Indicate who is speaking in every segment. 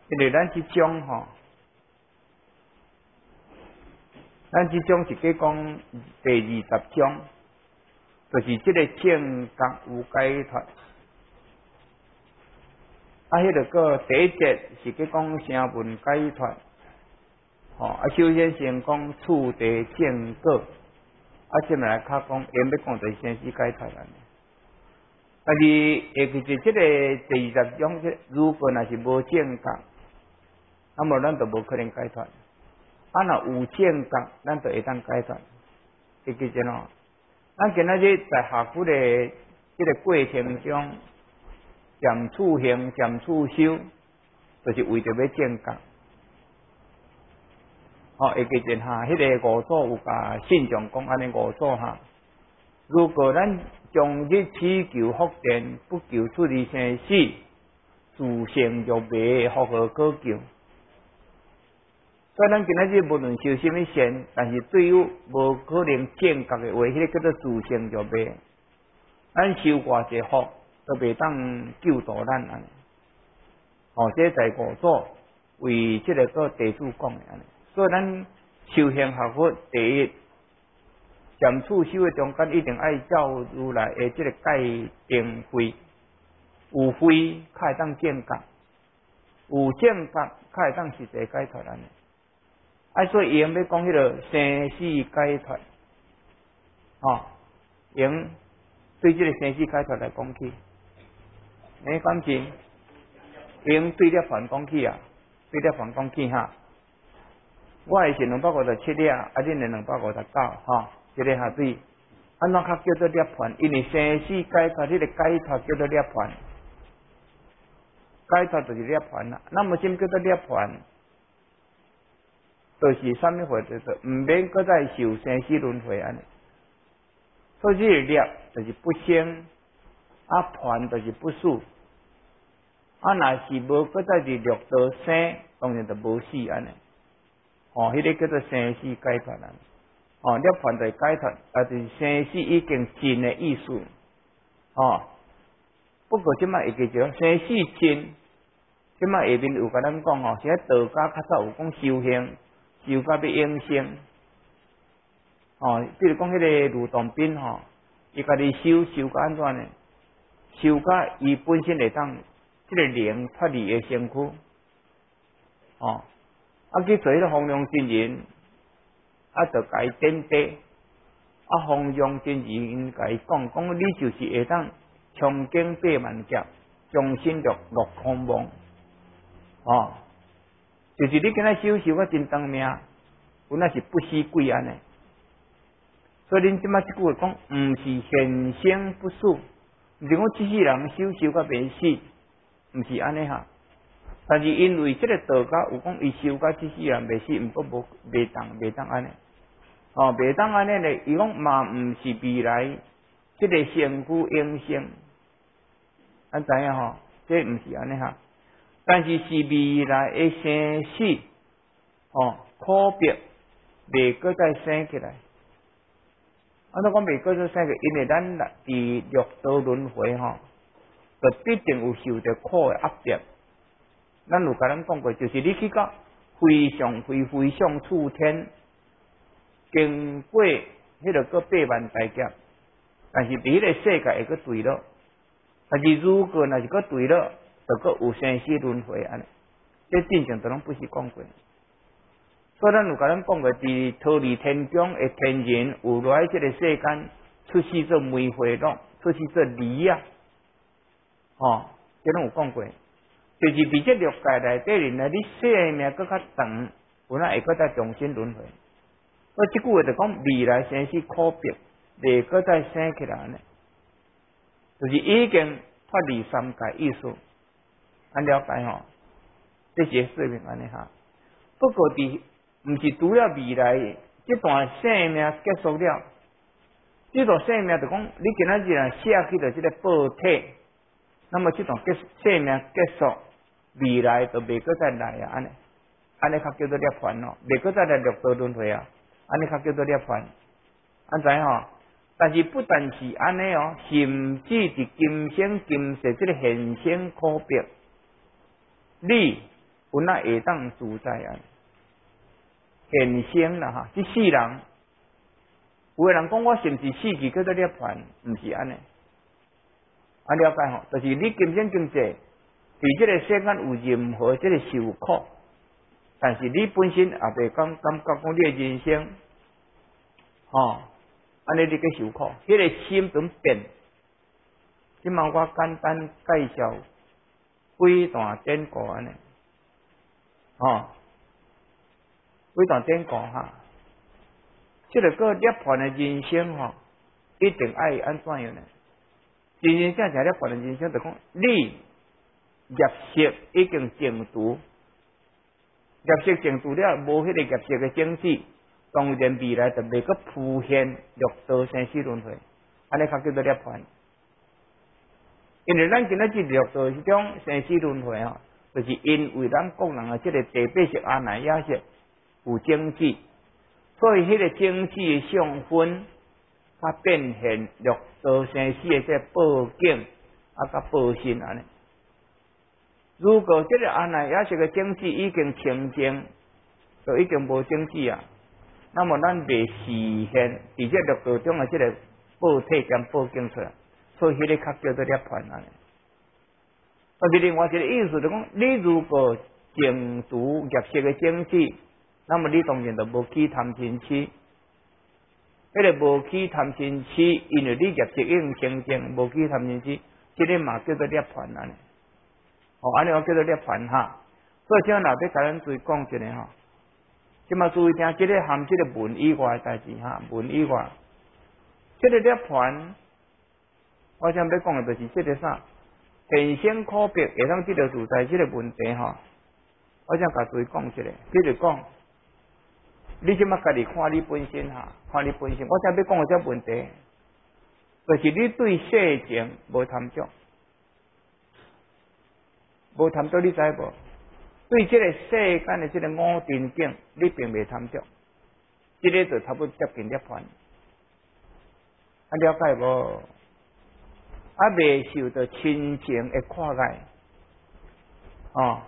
Speaker 1: 因为咱即种吼，咱即种是计讲第20章，就是即个正觉有解脱。迄个个第一节是计讲声闻解脱，首先先讲处地正果，接下来较讲因要讲就是生死解脱啦。但是其实这个第20章，如果若是无正觉，那么咱就无可能解脱。若有正觉，咱就会当解脱。会记住咯？咱今仔日在学佛的这个过程中，渐处行，渐处修，就是为着要正觉。会记住哈，迄个五祖有甲信众讲安尼五祖哈。如果咱将日祈求福田，不求出离生死，自性若迷，复何可求？所以咱今仔日无论修什么善，但是对于无可能正觉的话，迄个叫做自性若迷。咱修偌济福，都袂当救度咱安尼。这在五祖为这个地主讲的安尼。所以咱修行学佛第一。渐处修的中间，一定爱照如来的这个戒定慧，有慧才会当正觉，有正觉才会当实际解脱安尼。所以用要讲迄个生死解脱，用对这个生死解脱来讲起，感情用对涅槃讲起啊，对涅槃讲起哈。我的是257粒，恁的259一个下对，安怎较叫做涅槃？因为生死解脱，这个解脱叫做涅槃，解脱就是涅槃啦。那么什么叫做涅槃？就是什么话？就是唔免搁再受生死轮回安尼。所以这个涅就是不生，槃就是不死。若是无搁再是六道生，当然就无死安尼。迄个叫做生死解脱啦。涅槃就是解脱，就是生死已经尽的意思。不过即摆会记住，生死尽，即摆下面有甲咱讲现在道家较早有讲修行，修到要永生。比如讲迄个卢洞宾伊家己修到安怎呢？修到伊本身会当这个灵脱离的身躯。去做迄个方丈真人。就甲伊点滴，方丈真人甲伊讲，你就是会当冲经80000劫，终身落空亡。就是你今仔修到真长命，有那是不死鬼安尼。所以恁即摆即句话讲，毋是现生不死，毋是讲这世人修到袂死，毋是安尼哈。但是因为这个道家有讲，伊修到这世人袂死，毋过袂当安尼。袂当安尼咧，伊讲嘛毋是未来这个身躯永生，咱知影这毋是安尼哈。但是是未来的生死，可别袂搁再生起来。安怎讲袂搁再生起来？因为咱伫六道轮回就必定有受着苦的压迫。咱有甲咱讲过，就是你去到非常处天。经过迄个个80000大劫，但是伫迄个世界会个对了。但是如果若是个对了，就个有生死轮回安尼。这正常都拢不是讲过。所以咱有甲咱讲过，伫逃离天宫的天人有来这个世间出世做梅花鹿，出世做梨啊。这拢有讲过。就是伫这六界内底人呢，你生命搁较长，有哪会搁再重新轮回？所以这句话就讲未来生死可别，袂搁再生起来呢，就是已经脱离三界意思，安了解这些说明安尼哈。不过毋是除了未来这段生命结束了，这段生命就讲你今仔日啊写去了这个报体，那么这段生命结束，未来就袂搁再来啊安尼较叫做涅槃袂搁再来六道轮回啊。安尼较叫做涅槃，知但是不但是安尼甚至伫今生今世这个现生可别，你有那会当自在啊，现生啦哈，这世人，有个人讲我是毋是死去叫做涅槃，毋是安尼。啊了解吼，就是你今生今世，伫这个世间有任何这个受苦，但是你本身也袂感觉讲你的人生，吼，安尼你去受苦，迄个心怎变？即嘛我简单介绍几段典故安尼，吼，几段典故哈。这个个涅槃的人生吼，一定爱安怎样呢？真真正正涅槃的人生，就讲你业识已经净除，业识净除了，无迄个业识的种子，当然未来就袂阁浮现六道生死轮回，安尼才叫做涅槃。因为咱今仔日六道这种生死轮回吼，就是因为咱个人的这个第八识阿赖耶识有种子，所以迄个种子的相分，它变现六道生死的这报境甲报身安尼。如果这个阿赖耶识的种子已经清净，就已经无种子啊，那么咱未实现伫这六道中的这个报体兼报境出来。所以迄个较叫做涅槃安尼。但是另外一个意思就讲，你如果净除业识的种子，那么你当然就无起贪嗔痴。迄个无起贪嗔痴，因为你业识已经清净，无起贪嗔痴，这个嘛叫做涅槃安尼。哦，安尼我叫做涅槃哈。所以今日老要甲咱注意讲一下吼，即嘛注意听，这个含这个文以外的代志哈，文以外，这个涅槃。我想要讲的就是这个啥，现生苦逼会当得到自在这个问题吼。我想甲诸位讲一下，就是讲，你即马家己看你本身哈，看你本身。我想要讲的这问题，就是你对世情无贪着，无贪着，你知无？对这个世间的这个五尘境，你并未贪着，这个就差不多接近涅槃。啊，了解无？啊，未受到亲情的看待，哦，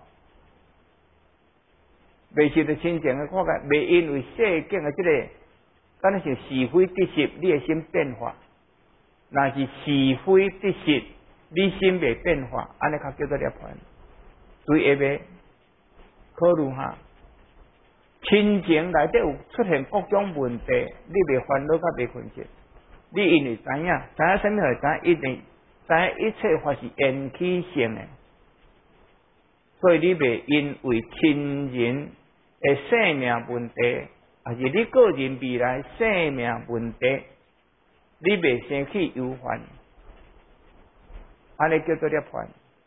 Speaker 1: 未受到亲情的看待，未因为世间的这个，敢若像是非得失，你的心变化；若是是非得失，你心未变化，安尼较叫做涅槃。所以下面考虑下，亲情内底有出现各种问题，你未烦恼，甲未困切，你因为知影什么会知影一定。但一切法是缘起性的，所以你袂因为亲人的生命问题，还是你个人未来生命问题，你袂生起忧烦，安尼叫做涅槃。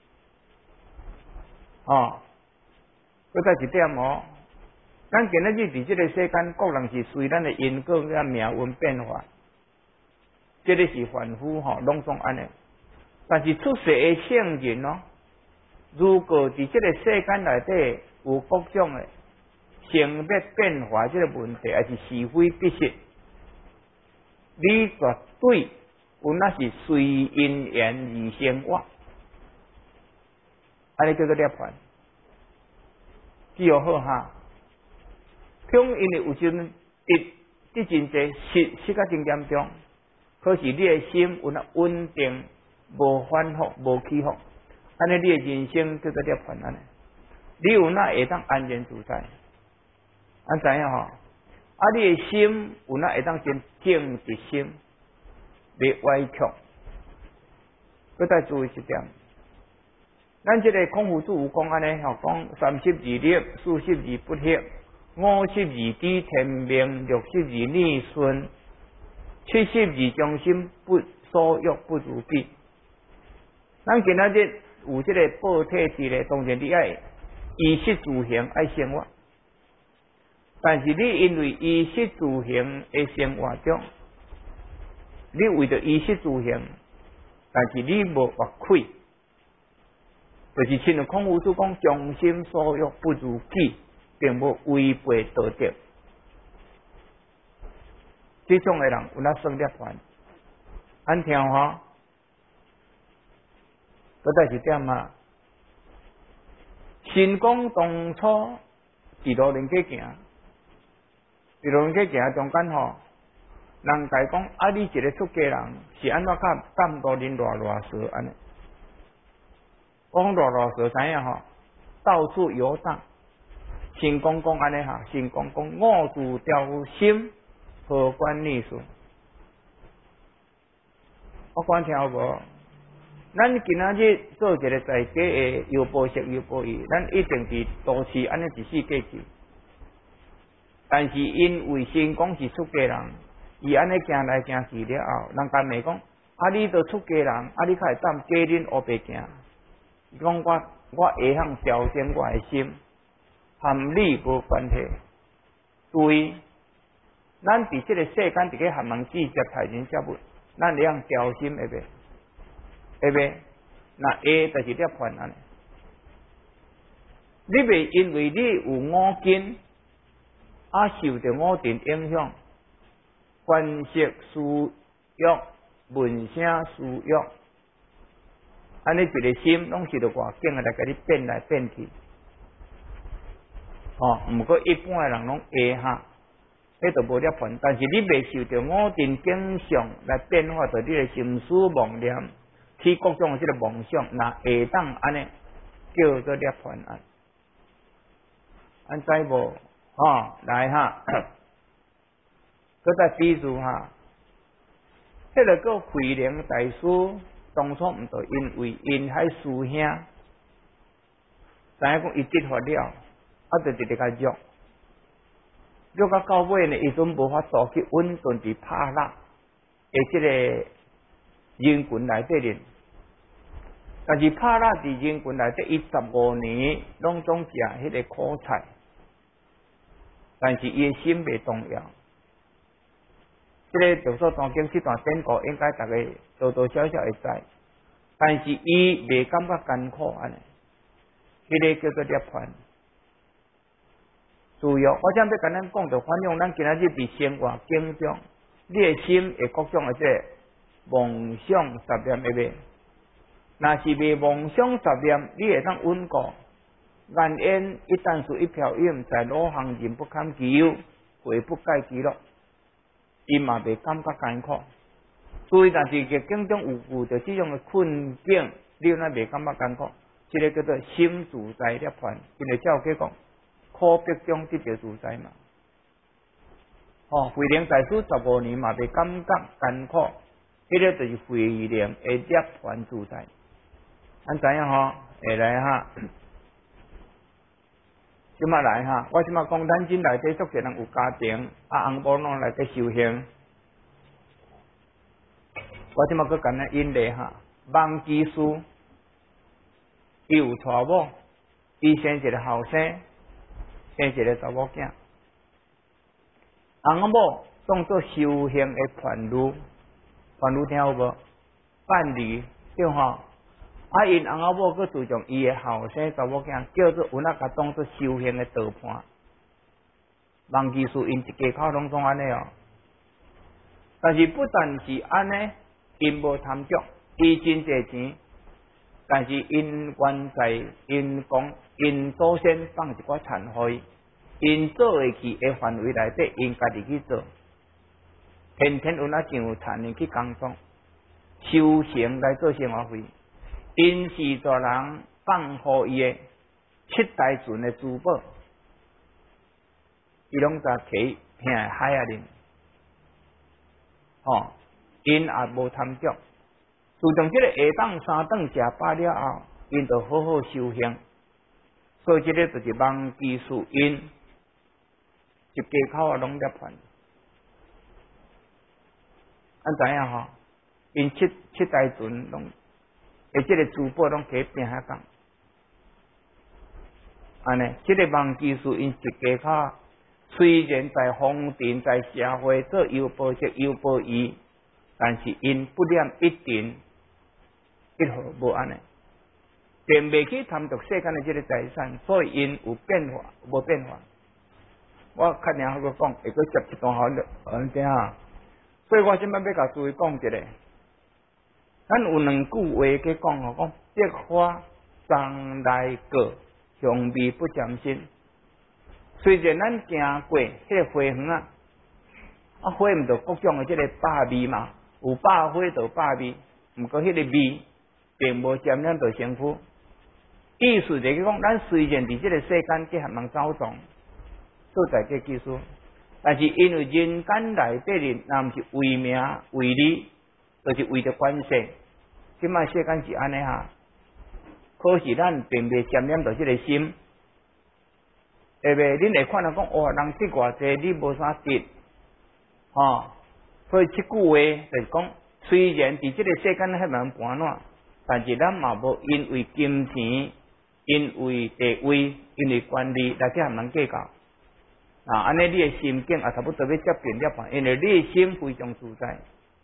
Speaker 1: 哦，再一点哦，咱今仔日伫这个世间，各人是随咱的因果甲命运变化，这个是凡夫吼，拢总安尼。但是出世的圣人哦，如果伫这个世间内底有各种的性别变化这个问题，还是是非得失，你绝对有那是随因缘而生活，安尼叫做涅槃。记好好哈，恐因为有时阵得真济失较真严重，可是你的心有那稳定。无反复，无起伏，安尼你的人生叫做涅槃安尼。你有那会当安然自在，安知影吼？啊，你的心有那会当真静直心，袂歪曲。搁再注意一点，咱这个孔夫子有讲安尼吼，讲32力，42不惑，52知天命，62逆顺，72将心不所欲不如彼。咱今仔日有这个报体质咧，当然你爱衣食住行爱生活，但是你因为衣食住行的生活中，你为着衣食住行，但是你无活亏，就是亲像孔夫子讲，将心所欲不如己，并无违背道德。这种的人有那生涅槃，安听吼。再一点啊， 神讲当初伫路人去行，伫路人去行中间吼，人家讲啊，你一个出家人是安怎监督恁偌蛇安尼？我讲偌蛇知影吼，到处游荡。神讲安尼哈，神讲我自调心，何关逆事？我讲听有无？咱今仔日做一个在家的游步式游步仪，咱一定是都市安尼一世过去。但是因为神讲是出家人，伊安尼行来行去了后，人家咪讲啊，你都出家人，啊，你较会当家恁乌白行。伊讲我会晓调整我的心，和你无关系。对，咱伫即个世间，伫个寒门记接待人接物，咱会晓调心会袂？会袂？那会就是涅槃安尼。你袂因为你有五根，啊受着五尘影响，观色思欲、闻声思欲，安尼一个心拢是着外境来甲你变来变去。毋过一般诶人拢会哈，迄就无涅槃。但是你袂受着五尘景象来变化着你诶心思妄念。起各种即个梦想，那会当安尼叫做涅槃安，安知无？来哈，搁再比如哈，迄个个慧能大师当初毋就因为因迄师兄，知影讲伊得法了，就直直甲约到尾呢，伊阵无法度去稳顿伫拍落诶即个人群内底咧。但是拍拉伫人群内底，伊15年拢总食迄个苦菜，但是伊的心袂动摇。这个就说当今这段典故，应该大家多多少少会知。但是伊袂感觉艰苦安尼，迄个叫做涅槃。注意，我将要甲咱讲，就反映咱今仔日伫生活境中，你的心会各种的这梦想杂念会袂？若是未妄想杂念，你会当稳固。眼烟一旦是一瓢饮，在罗行人不堪其忧，悔不该其乐。伊嘛袂感觉艰苦。所以，但是个境中有遇到这种的困境，你若袂感觉艰苦，这个叫做心自在涅槃。因为照计讲，苦逼中得着自在嘛。慧能大师15年嘛袂感觉艰苦，迄个就是慧能的涅槃自在。咱知影吼，会来哈，即马来哈，我即马讲咱真内底足侪人有家庭，翁某拢来底修行。我即马佮简单引例哈，王基师，伊有娶某，伊生一个后生，生一个查某囝，翁某当做修行的伴侣，伴侣听有无？伴侣对吼。因翁仔某佮注重伊的后生查某囝，叫做有那甲当做修行的道伴。王技术因一家口拢总安尼哦。但是不但是安尼，因无贪著，伊真侪钱，但是因原在因讲因祖先放一寡残灰，因做会去的范围内底，因家己去做，天天有那上田的去工作，修行来做生活费。因是大人放互伊的7代船的珠宝，伊拢在摕平海啊啉，因也无贪著。自从这个下当3顿食饱了后，因就好好修行。所以这个就是王基术因一家口拢涅槃。咱知影吼，因七代船拢。这个珠宝拢给变下讲，安尼，这个王技术因一家口，虽然在皇庭在社会做游步式游步仪，但是因不念一定一毫无安尼，便未去贪图世间的这个财产，所以因有变化无变化。我较尔好个讲，会阁接一段好安怎啊？所以我今摆要甲诸位讲一个。咱有2句话去讲吼，讲百花张来过， 香味不沾身。虽然咱行过迄个花园啊，花毋着各种的即个百味嘛，有百花就百味，毋过迄个味并无沾染到身躯。意思就是讲，咱虽然伫即个世间皆含人走动，做在个技术，但是因为人间内底人，若毋是为名为利，就是为着关系。即摆世间是安尼哈，可是咱并未沾染到即个心。对袂？恁会看到讲，哦，人识偌济，你无啥值，所以即句话就是讲，虽然伫即个世间遐蛮盘烂，但是咱嘛无因为金钱、因为地位、因为权力来去和人计较。安尼你的心境也差不多要接近了吧？因为你的心非常自在。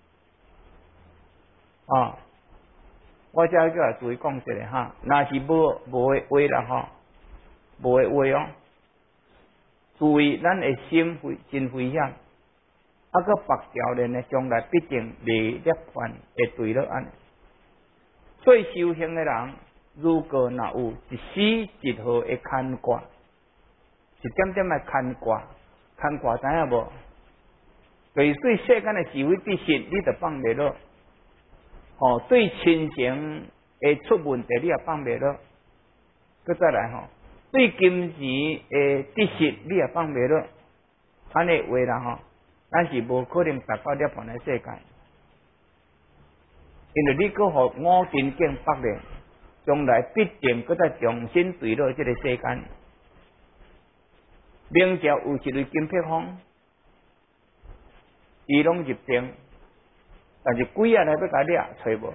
Speaker 1: 我遮叫来注意讲一下哈，若是无的话啦吼，无的话哦。注意，咱的心真危险，个白条链呢，将来必定未涅槃会对了安尼。所以修行的人，如果若有一丝一毫的牵挂，一点点的牵挂，知影无？就是对世间的是非之事，你就放袂落；对亲情会出问题，你也放袂落。佮再来对金钱的知识，你也放袂落，安尼话啦咱是无可能达到涅槃的世界，因为你搁互五根境绑咧，将来必定搁再重新坠落这个世间。明朝有一位金碧峰，伊拢入定，但是鬼来要甲掠，找无，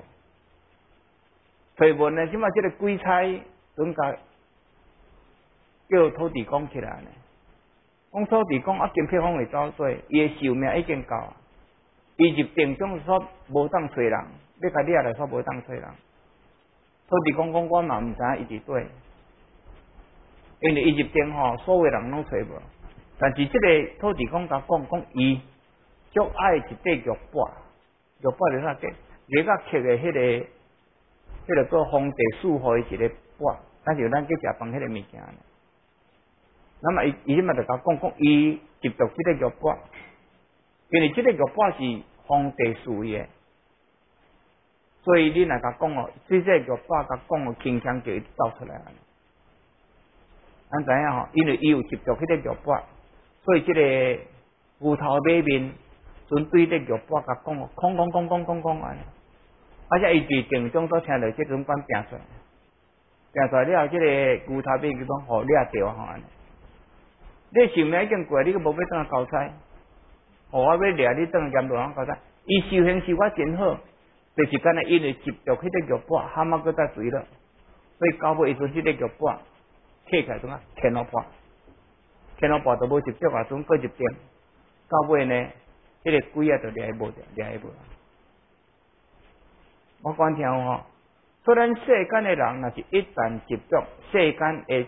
Speaker 1: 呢，即马这个鬼差准甲叫土地公起来呢，讲土地公金碧峰会走做，伊的寿命已经到，伊入定中说无当找人，要甲掠来说无当找人。土地公讲我嘛毋知影伊伫对，因为伊入定所有人拢找无，但是这个土地公甲讲伊足爱一块玉帛，玉帛是啥个？玉甲刻的迄个个皇帝赐予的一个帛，但是咱去食饭迄个物件。那么伊即马就甲讲伊执着这个玉帛，因为这个玉帛是皇帝赐予的，所以你若甲讲这个玉帛甲讲轻轻就走出来。咱知影因为伊有执着迄个玉帛，所以这个牛头马面准对这玉帛甲讲空安尼，而且伊伫定中所听到这种管拼出来了后，这个牛头马面就讲掠着安尼。你寿命已经过，你阁无要当交差，我要掠你当严罗人交差。伊修行是我真好，就是干那因为执着迄个玉帛，蛤蟆搁再水了，所以到尾伊阵即个玉帛刻起来怎啊？天罗帛都无执着啊，总搁入定，到尾呢，迄个鬼就掠无着，我讲听虽然世间的人若是一旦执着世间的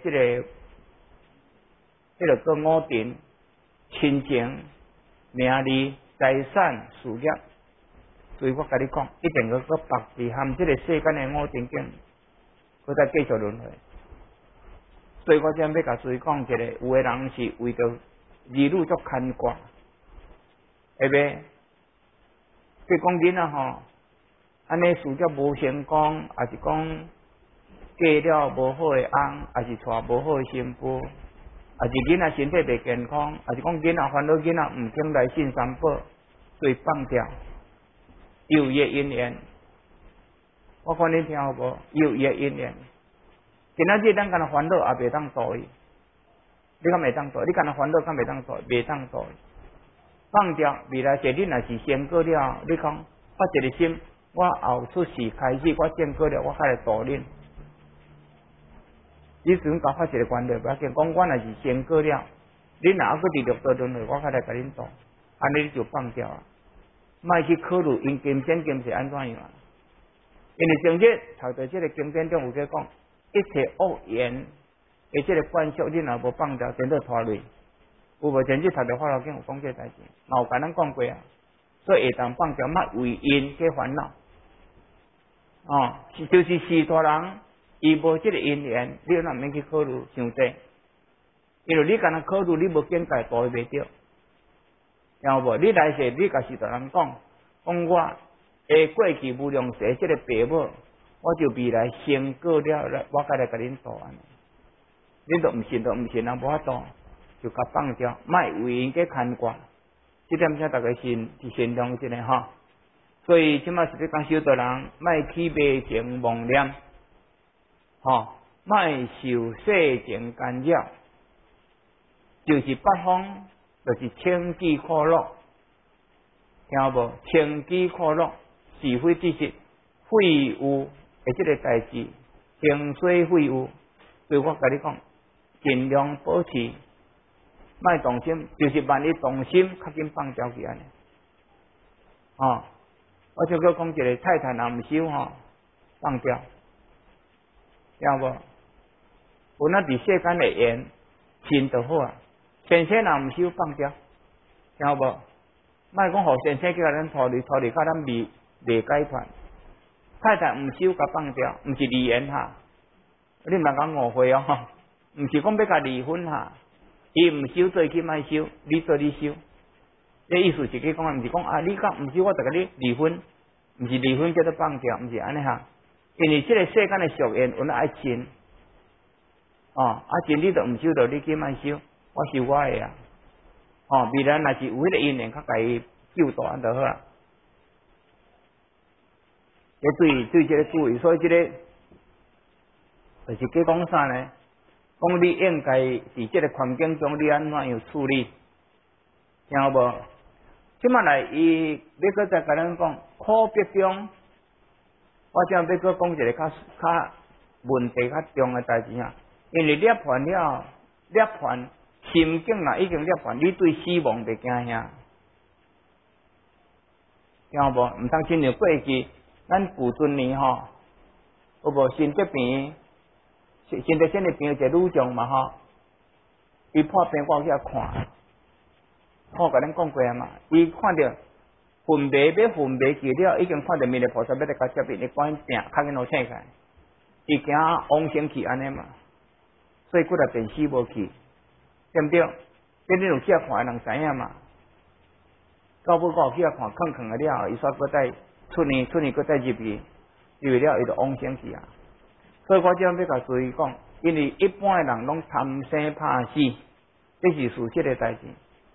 Speaker 1: 这个五尘、亲情、名利、财产、事业，所以我甲你讲，一定要搁白伫含这个世间的五尘境，搁再继续轮回。所以我今要甲诸位讲一个，有的人是为着儿女足牵挂，会袂？比如讲囡仔安尼事业无成功，还是讲嫁了无好的翁，还是娶无好的新妇。也是囡仔身体袂健康，也是讲囡仔烦恼囡仔毋肯来信三宝，所以放掉有业因缘。我看恁听好无？有业因缘。今仔日咱干那烦恼也袂当度伊，你敢袂当度？你干那烦恼敢袂当度？袂当度。放掉未来者，恁若是先过了，你讲发一个心，我后出世开始，我见过了，我开来度恁。你阵甲发一个愿力，不要紧。讲我若是先过了，恁若还佫伫六道轮回，我开来甲恁度，安尼你就放掉啊！莫去考虑因金钱是安怎样啊？因为前日读到这个经典中有在讲，一切恶缘的这个惯习，你若无放掉，真到拖累。有无前日读到法律经有讲这代志，嘛有甲咱讲过啊。所以会当放掉，莫为因去烦恼。就是士大人。 伊无即个因缘，你哪免去考虑伤济？因为你敢若考虑，你无境界度袂着，听有无？你来世，你甲是大人讲我下过去无量世即个爸母，我就未来先过了，我该来甲恁度安尼。恁都毋信，人无法度，就甲放掉，莫为因去牵挂。即点先大家是善良一个吼。所以即马是咧讲修道人，莫起迷情妄念，吼，莫受世情干扰，就是八方就是清机可乐，听有无？清机可乐，是非之事，废物的即个代志，清水废物，所以我甲你讲，尽量保持，莫动心，就是万一动心，较紧放掉去安尼，吼。我就搁讲一个太太若毋修吼，放掉，听有无？有那伫世间的缘，信就好啊。先生若毋修放掉，听有无？莫讲互先生叫咱处理，甲咱未解决。太太毋修，甲放掉，毋是离缘哈。你莫讲误会哦，毋是讲要甲离婚哈。伊毋修，做去莫修，你做你修。这意思是去讲，毋是讲啊，你讲毋是我就甲你离婚，毋是离婚叫做放掉，毋是安尼哈。因为这个世间的俗缘，阮爱亲，亲你都毋修着，你去莫修，我修我的啊。未来若是有迄个因缘，较甲伊救大安就好啦。对这个注意，所以这个就是去讲啥呢？讲你应该伫这个环境中，你安怎样处理？听有无？即摆来，伊要搁再甲咱讲苦逼中，我这样要搁讲一个较问题较重的代志啊。因为涅槃了，涅槃心境啦已经涅槃，你对死亡袂惊遐，听有无？毋通亲像过去咱古尊年吼，有无心疾病？心地心的病一个女将嘛吼，伊破病我去看。我甲恁讲过啊嘛，伊看到魂迷去了，已经看到弥勒菩萨要来甲接引，伊赶紧定，较紧好醒起来，伊惊往生去安尼嘛，所以过来便死无去，对毋对？这恁有去看的人知影嘛？到尾我有去看，坑的了，伊煞搁再出年搁再入去了，伊就往生去啊。所以我这样要甲注意讲，因为一般的人拢贪生怕死，这是事实的代志。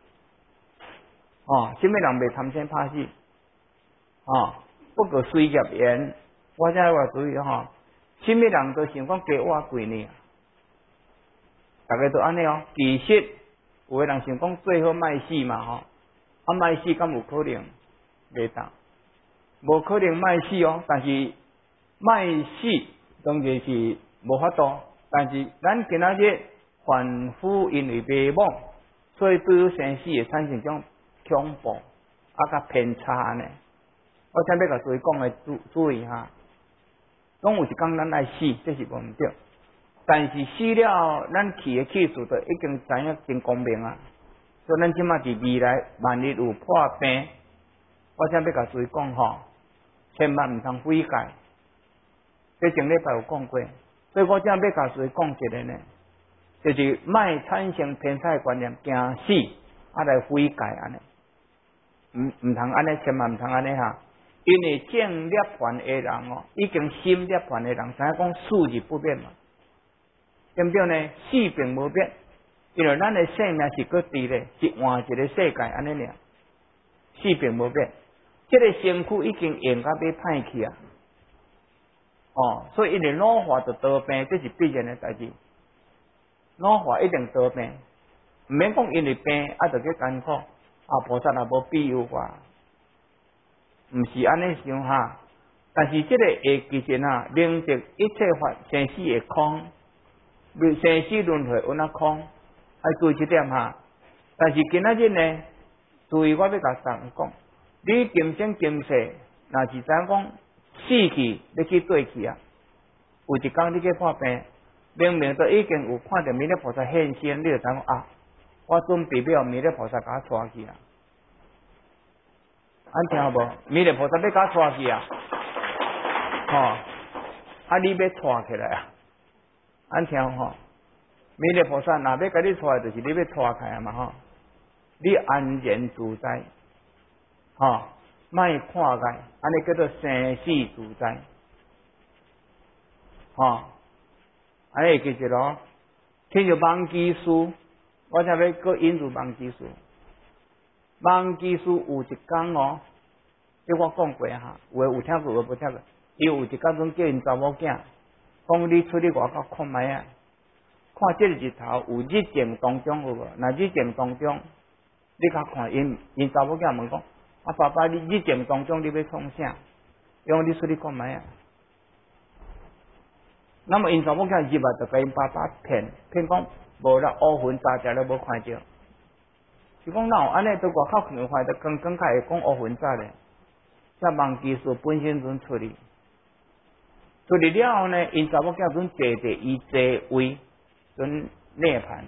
Speaker 1: 什么人袂贪生怕死？不过随业缘，我才话注意什么人都想讲加我贵呢？大家都安尼哦。其实有的人想讲最好卖死嘛卖死敢有可能？袂当，无可能卖死哦。但是卖死当然是无法度。但是咱今仔日凡夫因为迷惘，所以对于生死会产生种恐怖较偏差呢。我才要甲诸位讲的注意哈，总有一天咱爱死，这是无毋对。但是死了，咱去的去处就已经知影真公平啊。所以咱即马伫未来，万一有破病，我才要甲诸位讲千万毋通悔改。这前礼拜有讲过，所以我才要甲诸位讲一个呢，就是莫产生偏差的观念，惊死来悔改安尼。毋通安尼，千万毋通安尼哈！因为正涅槃的人已经心涅槃的人，知影讲死是不变嘛，对不对呢？死并无变，因为咱的生命是搁伫咧，是换一个世界安尼尔，死并无变。这个身躯已经用甲要歹去啊！所以因为老化就得病，这是必然的代志。老化一定得病，毋免讲因为病就去艰苦。菩萨也无庇佑我，毋是安尼想哈。但是这个会其实明白一切法生死的空，生死轮回有那空，爱注意这点哈。但是今仔日呢，注意我要甲大家讲，你今生今世，若是知影讲死去要去对去啊，有一天你去破病，明明都已经有看到弥勒菩萨现身，你就知讲我准备要弥勒菩萨甲我带去啊！安听无？弥勒菩萨要甲我带去啊！ 啊，你要带起来啊？咱听吼，弥勒菩萨若要甲你带，就是你要带开啊嘛吼。你安然自在，吼，莫看碍，安尼叫做生死自在，吼，安尼会记住咯。听着忘记书，我才要搁引入忘记书。忘记书有一天哦，即我讲过哈，有听过，有无听过？伊有一天阵叫因查某囝，讲你出去外口看卖啊，看这个日头有日正当中有无？若日正当中，你甲看因查某囝问讲，啊爸爸，你日正当中你要创啥？用你出去看卖啊？那么因查某囝入来就甲因爸爸骗讲无啦，乌云早食了无看着。是讲哪有安尼在外口看坏的，刚刚开始讲乌云早咧，才忘记说本身阵出去。出去了后呢，因查某囝阵坐伫伊座位，阵涅槃，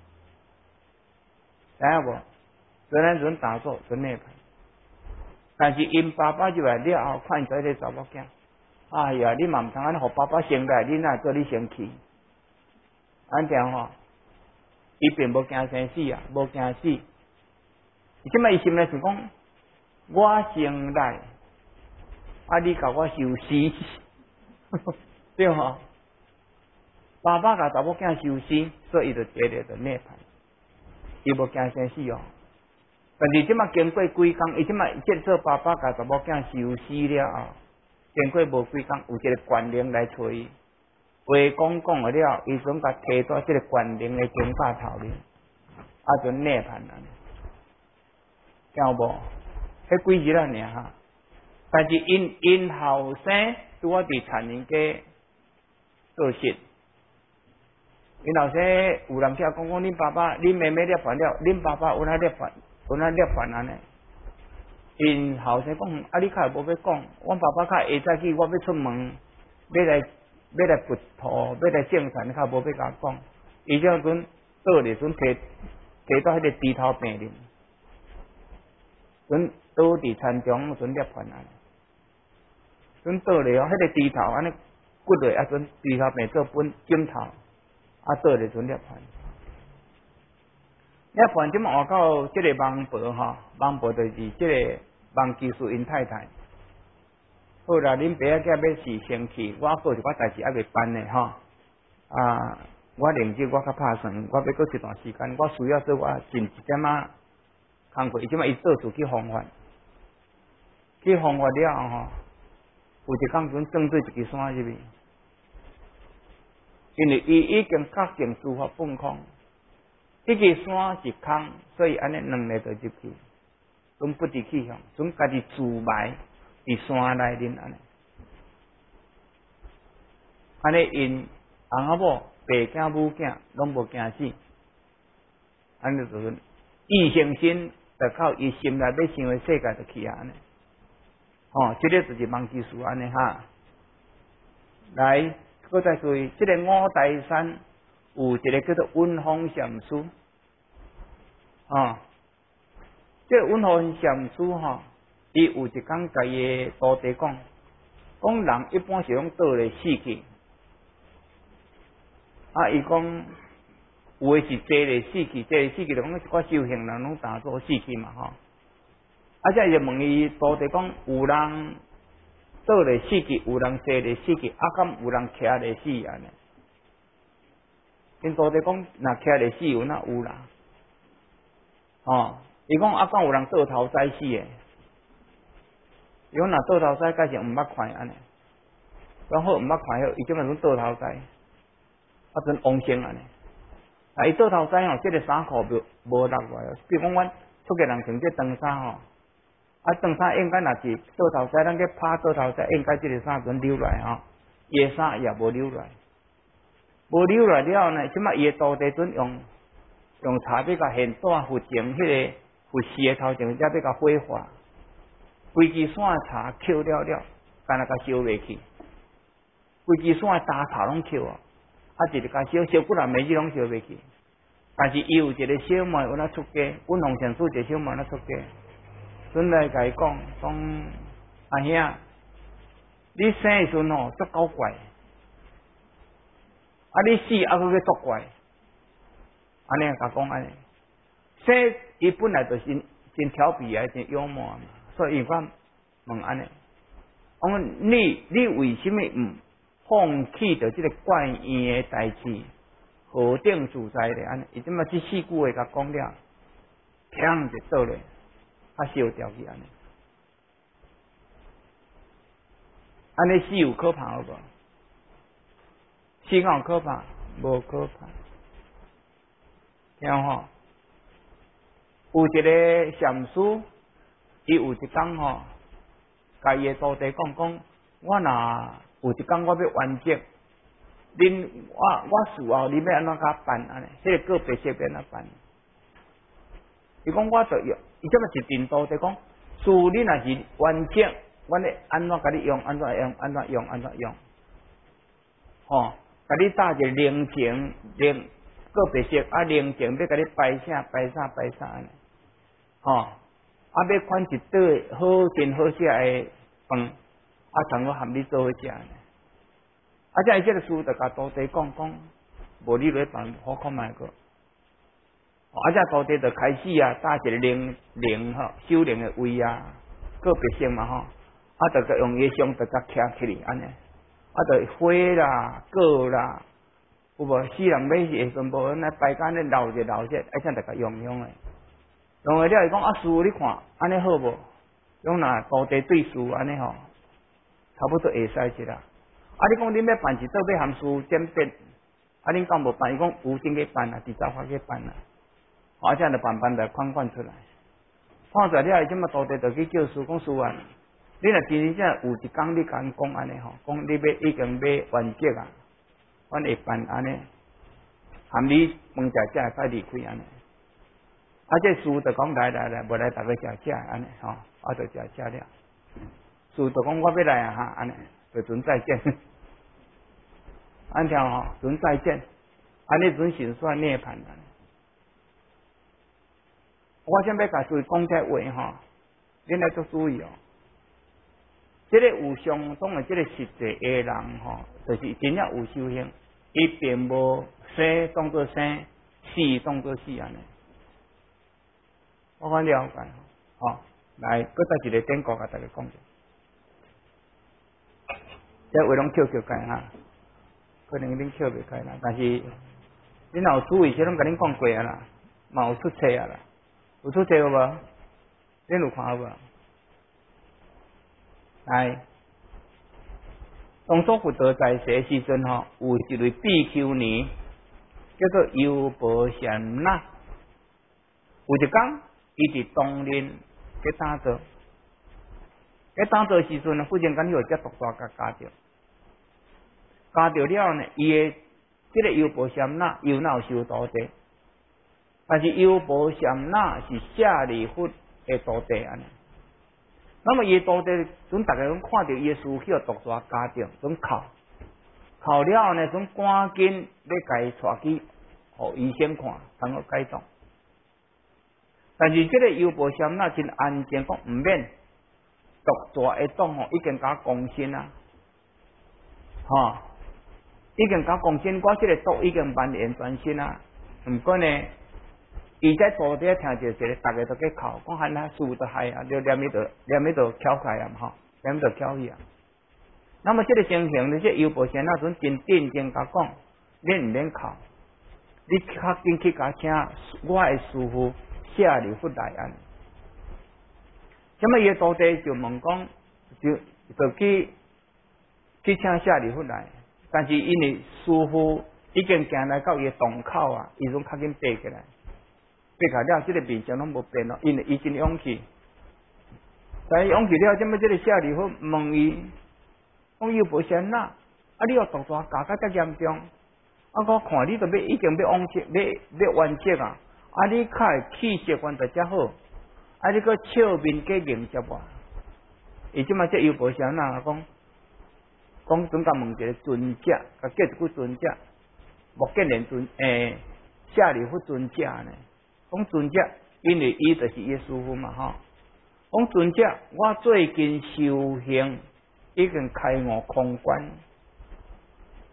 Speaker 1: 知影无？虽然阵打坐阵涅槃，但是因爸爸入来了后，看在个查某囝，哎呀，你嘛毋通安尼，互爸爸生来，你哪做你生气？安听吼，伊并无惊生死啊，无惊死。伊即摆伊心内想讲，我生来，啊，你甲我受死，对吼？爸爸甲查某囝受死，所以伊就坐咧就涅槃，伊无惊生死哦。但是即摆经过几工，伊即摆接做爸爸甲查某囝受死了后，经过无几工，有一个官灵来找伊，话讲了，伊总甲摕到即个官灵的经架头里，啊，就涅槃了。听有无？迄几日啊尔哈？但是因后生拄啊伫田园街做事，因后生有人听讲恁爸爸、恁妹妹涅槃了，恁爸爸有哪涅槃？有哪涅槃安尼？因后生讲，啊，你较无要讲，阮爸爸较下早起，我要出门，要来掘土，要来种田，较无要甲我讲。伊这阵倒咧，阵摕到迄个猪头病哩。阵倒伫田中，阵涅槃啊！阵倒咧哦，迄个猪头安尼骨落啊，阵猪头变做本枕头，啊倒咧阵涅槃。涅槃即么换到即个王婆吼，王婆就是即个王技术因太太。好啦，恁爸仔囝要是生气，我还有一寡代志还未办呢吼。啊，我另日我较拍算，我要过一段时间，我需要做我尽一点仔。工课，伊即摆伊到处去方法，去方法了后吼，有一工阵撞对一支山入去，因为伊已经确定诸法本空，迄支山是空，所以安尼两个就入去，拢不知去向，总家己自埋伫山内面安尼，安尼因翁仔某、爸囝、母囝拢无惊死，安尼就是异性心。就靠伊心内要想的世界就去啊安尼，吼，这个就是忘记事安尼哈。来，搁再注意，这个五台山有一个叫做温风禅师，这个温风禅师吼，伊有一工甲伊的徒弟讲，人一般是拢倒咧死去，啊，伊讲。有的是坐咧死去，坐咧死去就讲一寡修行人拢打坐死去嘛吼。啊，则伊就问伊徒弟讲，有人倒咧死去，有人坐咧死去，啊，敢有人徛咧死安尼？因徒弟讲，若徛咧死有哪有啦？吼，伊讲啊，敢有人倒头栽死诶？伊讲若倒头栽，假是毋捌看安尼。讲好毋捌看好，伊即摆种倒头栽，啊，阵往生安尼。啊！伊倒头栽吼，即个衫裤无落来哦。比如讲，阮出家人穿这长衫吼，啊，长衫应该若是倒头栽，咱去拍倒头栽，应该即个衫阵溜来吼，伊个衫也无溜来，无溜来了后呢，即摆伊个徒弟阵用茶要甲现带佛前迄个佛寺的头前，才要甲火化，规支伞的茶扣了，干那甲烧袂去，规支伞的大草拢扣哦。啊，一直甲烧几若每日拢烧袂去，但是伊有一个小妹有哪出家，阮红禅师一个小妹哪出家，阵来甲伊讲，阿兄，你生的时阵吼足够怪， 你死还佫去作怪，安尼甲讲安尼，说伊本来就是真调皮啊，真幽默嘛，所以我问安尼，我讲你为什么唔放弃着这个怪异的代志，何等自在咧？安尼，伊即马这4句话甲讲了，砰就倒咧，烧掉去安尼，安尼死有可怕无？死有可怕，无可怕。听吼，有一个禅师，伊有一天吼，甲伊的徒弟讲，我若有一天我要完结，我事后你要安怎甲办安尼？迄个个别式要安怎办？伊讲我着用，伊这么一阵徒弟讲，事你若是完结，我咧安怎甲你用？安怎用？安怎用？安怎用？吼，甲你搭一个灵情个别式灵情要甲你摆啥安尼，吼，要款一顿好真好食的饭，通我含你做伙食呢。这伊这个师就甲徒弟讲，无你来办，好看卖个。这徒弟就开始搭一个灵修灵的位个别式嘛吼，就甲用伊香就甲徛起哩安尼，就花啦、果啦。有无？死人买是全部那摆间咧留者，这就甲用的。用了伊讲师傅你看安尼好无？用若徒弟对师安尼吼，差不多会使一啦。你讲恁要办一桌要含师傅鉴别，恁敢无办？伊讲有真去办啊，伫早发去办啊。这样就办就款出来。看出来了，即马徒弟就去叫师讲师啊，你若真正有一天你甲讲安尼吼，讲你已经要完结啊。阮会办安尼，含你饭食才离开安尼。这师就讲来，无来大家食安尼吼，就食了。师就讲我要来啊安尼，就准再见。安条吼，准再见，安尼准先算涅槃啊。我想要甲师讲这话吼，恁来做注意哦。这个有相当的这个实际的人吼，就是真正有修行。伊并无生当作生，死当作死安尼。我讲了解吼，来，搁再一个典故甲大家讲者。这话拢捡解哈，可能恁捡袂开啦，但是恁若有注意，些拢甲恁讲过啊啦，嘛有出册啊啦，有出册有无？恁有看无？来。当初佛陀在世时阵吼，有一位比丘尼叫做优婆塞那。有一天，伊伫冬林去打坐，去打坐时阵，忽然间有一只毒蛇夹着了呢。伊的这个优婆塞那又有修徒弟，但是优婆塞那是舍利弗的徒弟安尼。那么伊徒弟，阵大家拢看到伊的师傅去毒蛇夹着，阵哭了后呢，阵赶紧要甲伊带去，互医生看，通好解冻。但是这个优婆塞那真安静，讲毋免毒蛇的洞吼，已经甲攻心啊，已经甲攻心，我这个毒已经蔓延全身啊。毋过呢，伊在徒弟听着一个，大家都去哭，讲喊他师傅都害啊，就念迄度翘开啊吼，念迄度翘去啊。那么这个情形，这优婆塞那阵真定睛甲讲，恁毋免哭，你较紧去甲请我的师傅舍利弗来安。那么伊的徒弟就问讲，就去请舍利弗来，但是因为师傅已经行来到伊的洞口啊，伊种较紧爬起来。爬起了，这个面相拢无变咯，因为伊真勇气。但勇气了，这么这个舍利弗问伊，讲优婆塞那，你有毒蛇夹甲遮严重，我看你都已经要往结，要完结啊！你较会气色原就遮好，你个笑面加迎接我。伊即马这优婆塞那讲准甲问一个尊者，甲叫一句尊者，目犍连舍利弗尊者呢？讲尊者，因为伊就是伊的师傅嘛吼。讲尊者，我最近修行已经开悟空观，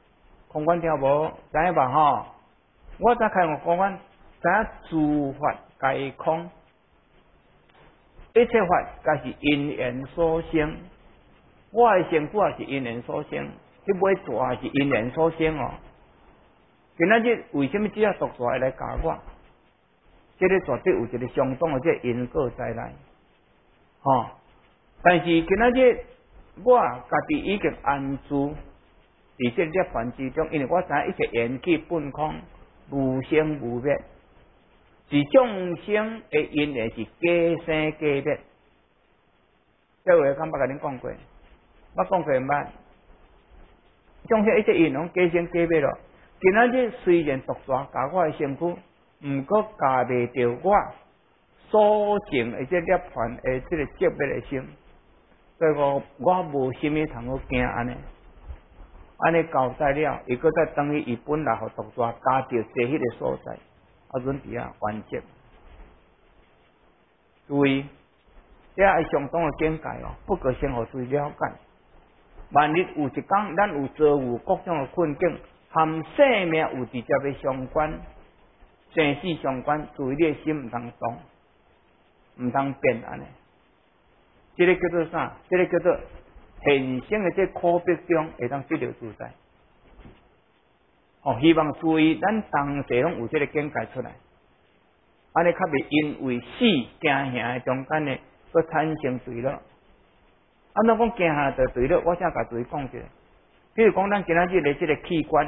Speaker 1: 空观听无？知影吧吼？我再开空观，知影诸法皆空，一切法皆是因缘所生。我的身躯也是因缘所生，迄尾蛇也是因缘所生哦。今仔日为什么只要毒蛇会来咬我？这个绝对有一个相当的这个因果在内，吼、但是今仔日我家己已经安住伫这涅槃之中，因为我知影一切缘起本空，无生无灭，是众生的因缘是假生假灭。这话敢捌甲恁讲过？我讲过毋捌？众生一切因拢假生假灭咯。今仔日虽然毒蛇咬我的身躯，毋过咬袂着我所证的这涅槃的这个寂灭的心，所以我无啥物通好惊安尼。安尼交代了，伊搁再等于伊本来互毒蛇咬着坐迄个所在，阮伫遐完结。注意，这爱相当的境界哦，不可先互注意了解。万一有一天，咱有遭遇各种的困境，含生命有直接的相关、生死相关，注意你的心毋通动，毋通变安尼。这个叫做啥？这个叫做现生的这苦逼中会当得到自在。希望注意，咱同齐拢有这个境界出来，安尼较袂因为死惊吓的中间呢，佮产生对了。安怎讲惊吓就对了？我先甲注意讲一下。比如讲，咱今仔日的这个器官，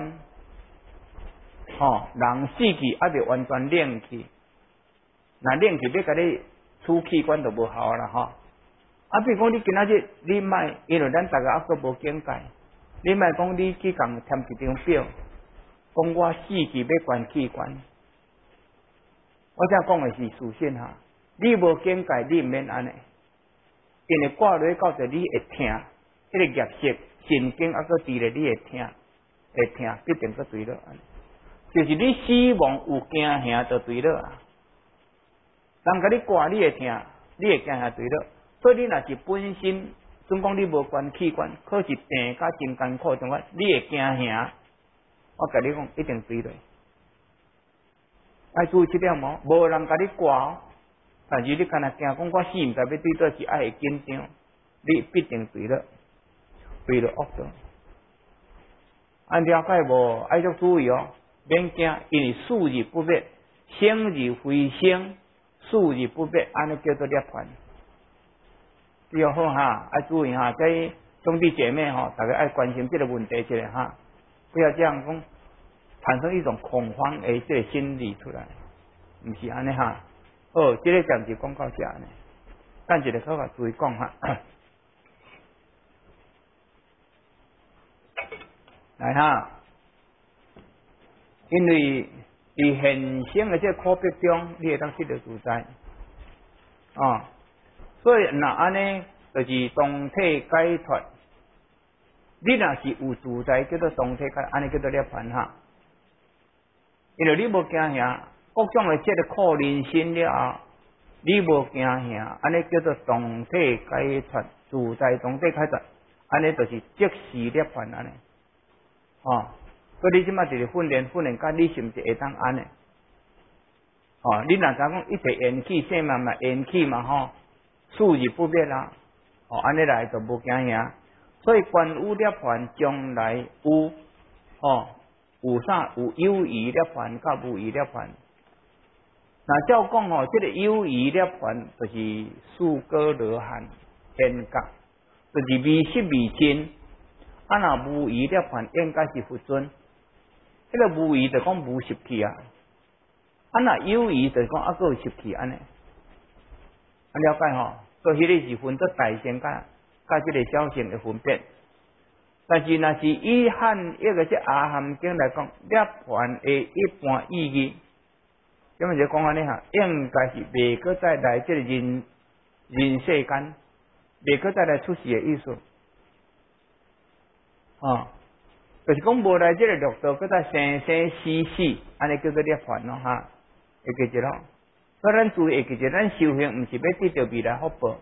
Speaker 1: 人死去还未完全冷去，那冷去要甲你取器官就无效啦吼。比如讲，你今仔日你莫，因为咱大家还阁无境界，你莫讲你去共填一张表，讲我死去要捐器官。我正讲的是事实哈，你无境界，你毋免安尼。因为挂落到这你会疼，迄个业色神经还佫伫咧，你会疼，必定佫对了。就是你死亡有惊吓就对了啊。人甲你挂你会疼，你会惊吓对了。所以你若是本身，总讲你无捐器官，可是病甲真艰苦中间，你会惊吓。我甲你讲，一定对了。爱注意这点无？无人甲你挂。但是你干那惊讲我死毋知要对倒是爱会紧张，你必定对了恶道。了解无？爱足注意哦，免惊，因为数日不灭，生日非生，数日不灭，安尼叫做涅槃。比较好哈，爱注意哈，这兄弟姐妹哈，大家爱关心这个问题一下哈，不要这样讲，产生一种恐慌的这个心理出来，毋是安尼哈。这个暂时讲到这呢，等一下稍微注意讲哈。来哈，因为伫现生的这苦逼中，你会当得到自在所以那安尼就是同体解脱。你若是有自在，叫做同体解，安尼叫做涅槃哈。因为你无惊吓。各种的这个苦人心了后，你无惊吓，安尼叫做同体解脱，自在同体解脱，安尼就是即时涅槃安尼。所以你即马就是训练，甲你是毋是会当安尼？你若知讲一切缘起，生命嘛缘起嘛吼，数日不灭啦。安尼来就无惊吓。所以观有涅槃，将来有有啥？有有余涅槃，甲无余涅槃。那照讲这个有余涅槃就是四果罗汉天觉，就是微实微真。若无余涅槃应该是佛尊，迄个无余就讲无习气啊。若有余就讲佫有习气安尼。了解吼？所以迄个是分做大乘甲这个小乘的分别。但是若是以汉一个这阿含经来讲，涅槃的一般意义。咁么就讲安尼哈，应该是未搁再来这个人世间，未搁再来出世的意思。就是讲无来这个六道，搁再生生死死，安尼叫做涅槃咯哈，会记住咯。所以咱注意会记住，咱修行毋是要得到未来福报，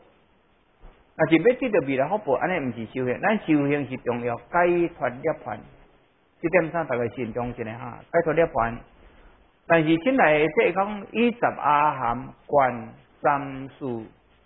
Speaker 1: 若是要得到未来福报，安尼毋是修行，咱修行是重要解脱涅槃。 这点上大家慎重一下哈，拜托涅槃。但是进来这讲以十阿含观三数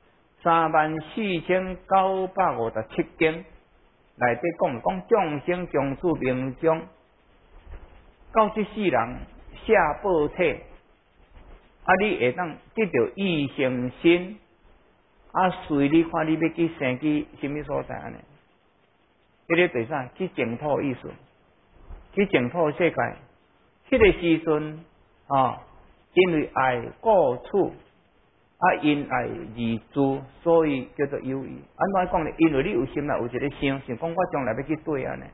Speaker 1: 34957经内底讲众生从此命中到这世人下报体，你会当得到异性心，随你看你要去生去什么所在安尼？这个对啥？去净土意思，去净土世界。迄个时阵因为爱故处，因爱而住，所以叫做有意。安怎讲呢？因为你有心内有一个想讲我将来要去对安尼，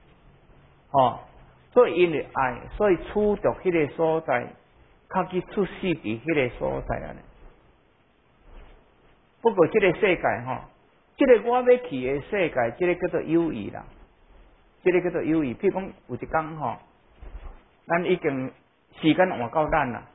Speaker 1: 所以因为爱，所以处着迄个所在，较去出世伫迄个所在安尼。不过这个世界这个我要去的世界，这个叫做有意啦，这个叫做有意。譬如讲有一天咱已经时间换到咱啦，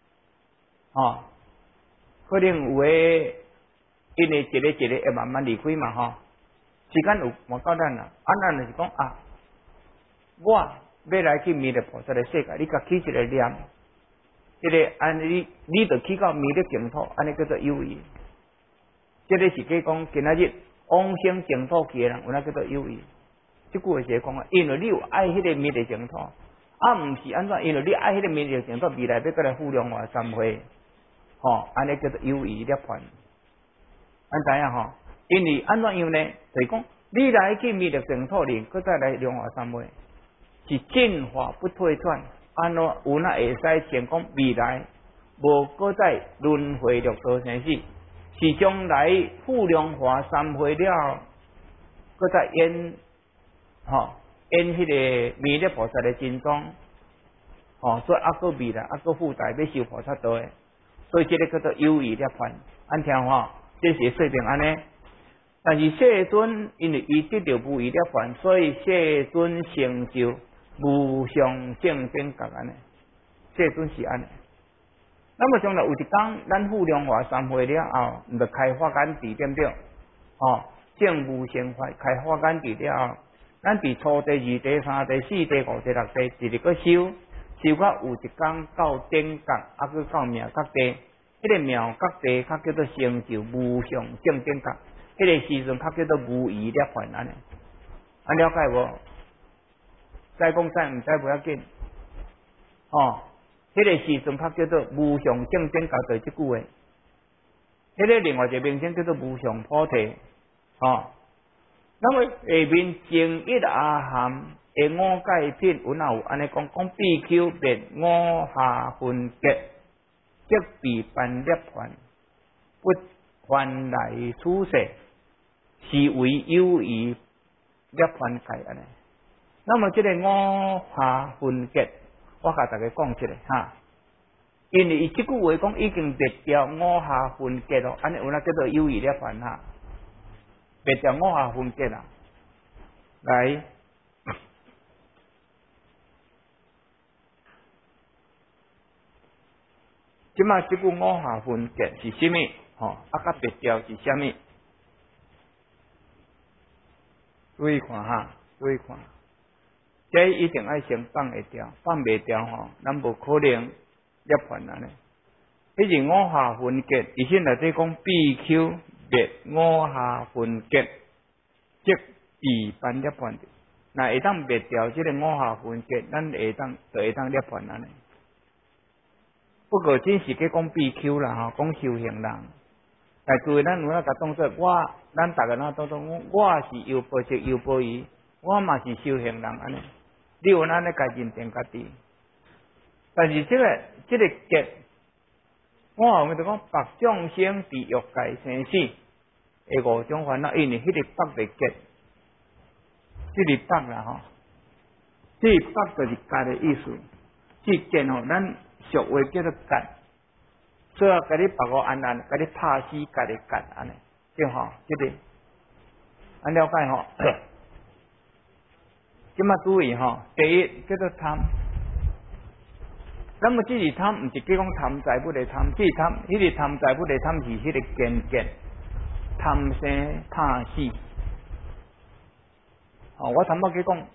Speaker 1: 可能有诶，因为一个会慢慢离开嘛，时间有换到咱啦，咱就是讲我要来去弥勒菩萨的世界，你甲起一个念，这个安尼你就去到弥勒净土，安尼叫做有意。这个是讲今仔日往生净土去的人，有那叫做有意。这句话是讲因为你有爱迄个弥勒净土，毋是安怎？因为你爱迄个弥勒净土，未来要过来富量化三会，安尼叫做有意涅槃。知影因为安怎样呢？就是讲你来去弥勒净土里，搁再来量化三会，是进化不退转。安怎有那会使想讲未来无搁再轮回六道生死？是将来富量化三会了，搁再演迄个弥勒菩萨的真装，所以搁未来搁附带要修菩萨道的，所以这个叫做有意涅槃。按听这是说明安尼。但是世尊因为伊得到无意涅槃，所以世尊成就无上正等觉安尼。世尊是安尼。那么将来有一天，咱富量化三会了后，毋就开发眼智，对不对？正无生法开发眼智了后，咱伫初地、二地、三地、四地、五地、六地，一日个修到有一天到等觉，去到妙觉地，迄个妙觉地较叫做成就无上正等觉，迄个时阵较叫做无疑涅槃安尼。了解无？再讲再毋知不要紧。迄个时阵较叫做无上正等觉，就是这句话。迄个另外一个名称叫做无上菩提。那么下面正一阿含的五戒品，有哪有安尼讲？比丘灭五下分结，即被般涅槃，不还来此世，是为有意涅槃戒安尼。那么这个五下分结，我甲大家讲一下因为伊这句话讲已经灭掉五下分结咯，安尼有哪叫做有意涅槃灭掉五下分结啦。来，即马这句五下分结是什么？甲灭掉是什么？注意看注意看，这一定要先放会掉，放袂掉咱无可能涅槃安尼。迄是五下分结，以前内底讲比丘灭五下分结，即被般涅槃。那会当灭掉这个五下分结，咱就会当涅槃安尼。不过真是去讲比丘啦讲修行人。但注意咱有哪甲当作咱大家哪当作我是有报这有报伊，我嘛是修行人安尼。你有安尼家认定家己。但是这个结，我后面就讲白众生伫欲界生死的五种烦恼，因为迄个白的结，这个白啦这个白就是结的意思。这结咱俗话叫做结，所以甲你白我安安，甲你拍死结的结安尼，对这个安了解今嘛注意第一叫做贪。那么这是贪，毋是讲贪财不的贪，这贪，迄个贪财不的贪是迄个见见，贪生怕死。我头先去讲，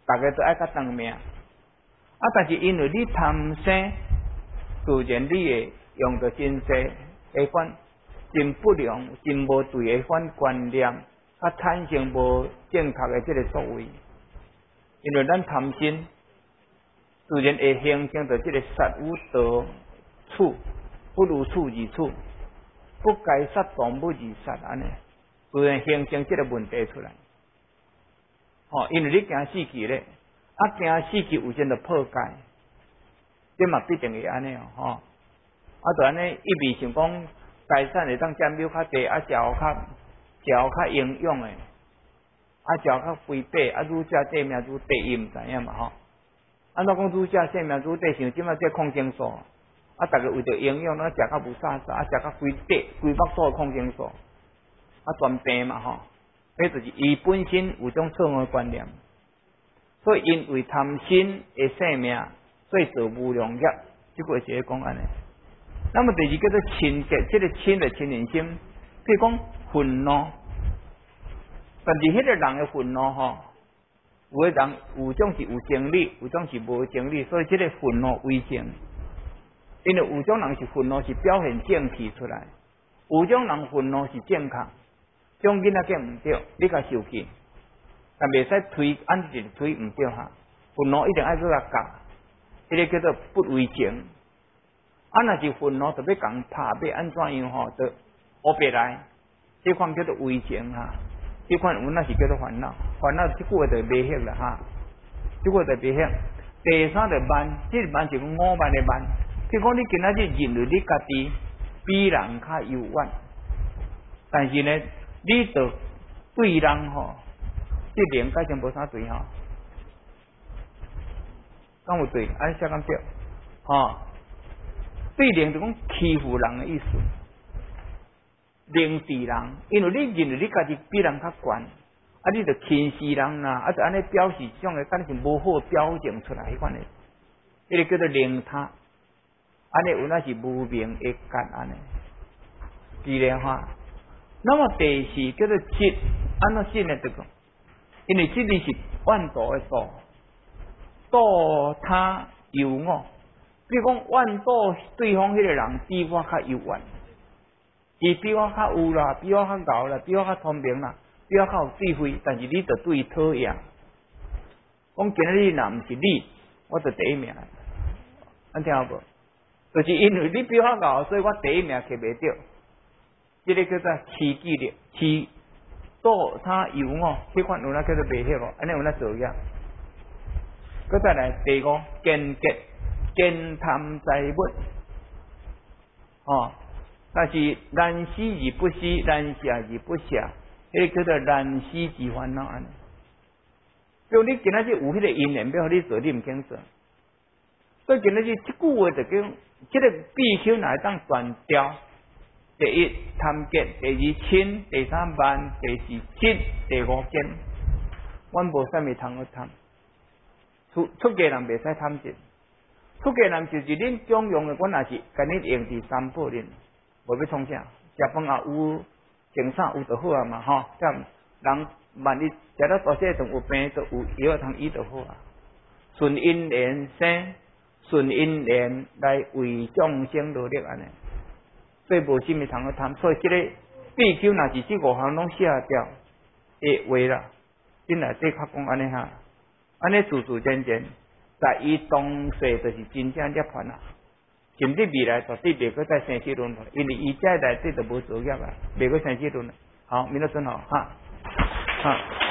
Speaker 1: 大家都爱较长命。但是因为你贪生，自然你会用到真济的款真不良、真无对的款观念，产生无正确的这个作为。因为咱贪心，自然会形成到这个杀无得处，不如处而处，不该杀动物而杀安尼，自然形成这个问题出来。因为你惊死去咧，惊死去有阵就破戒，这嘛必定会安尼就安尼一味想讲财产会当占有较低，食较营养的，食较肥饱，愈食性命愈低，伊毋知影嘛安怎讲愈食性命愈低？像即摆这抗生素，逐个为着营养，咱食较无啥，食较规底规腹肚的抗生素，全病嘛这就是伊本身有种错误的观念，所以因为贪心的性命，所以做无良业。这个是讲安尼。那么第二叫做嗔结，这个嗔的嗔人心，譬如讲愤怒，但是迄个人的愤怒有的人有种是有情理，有种是无情理，所以这个愤怒为正。因为有种人是愤怒是表现正气出来，有种人愤怒是正确。种囡仔囝毋对，你甲受气，但袂使推按直推毋对愤怒一定爱去甲教，这个叫做不为情。若是愤怒，就要共拍，要安怎样就黑白来，这款叫做为情这款有那是叫做烦恼，烦恼这句话就袂晓啦这句话就袂晓。第三就慢，这慢是5慢的慢。譬如讲你今仔日认为你家己比人较优越，但是呢？你就对人这人改成无啥对讲有对，安尼写咁对对人就讲欺负人的意思，凌视人，因为你认为你家己比人较悬，你就轻视人啦，就安尼表示这种的，敢是无好表现出来迄款的，迄个叫做凌他，安尼有那是无明一干安尼，是咧那么第四叫做嫉，安怎嫉呢？这个，因为嫉是万妒的妒，妒他尤我。比如讲，万妒对方迄个人比我较优越，伊比我较有啦，比我较牛啦，比我较聪明啦，比我较有智慧，但是你就对伊讨厌。讲今日若毋是你，我就第一名。安听有无？就是因为你比我牛，所以我第一名摕袂着。这个叫做欺己力，欺妒他尤我，这款有那叫做袂晓安尼有那作业。佮再来第5，见结，见贪财物，但是难施而不施，难舍而不舍，这个叫做难施之烦恼安尼。比如你今仔日有迄个因缘要互你做，你毋肯做，所以今仔日这句话就讲，这个必须来当断掉。第一贪结，第二嗔，第三慢，第四嫉，第5见。阮无啥物通去贪，出家人袂使贪钱。出家人就是恁中庸的，阮也是甲恁用伫三宝恁，无要创啥，食饭也有，穿衫有就好啊嘛这样人万一食到大细仲有病，就有药通医就好啊。顺因缘生，顺因缘来为众生努力安尼。所以无啥物通去贪，所以这个必须若是这5项拢写掉的话啦，恁内底较讲安尼安尼自自然然，在伊当世就是真正涅槃啦。甚至未来绝对袂搁再生死轮回，因为伊在内底就无作业啊，袂搁生死轮回。好，明仔准好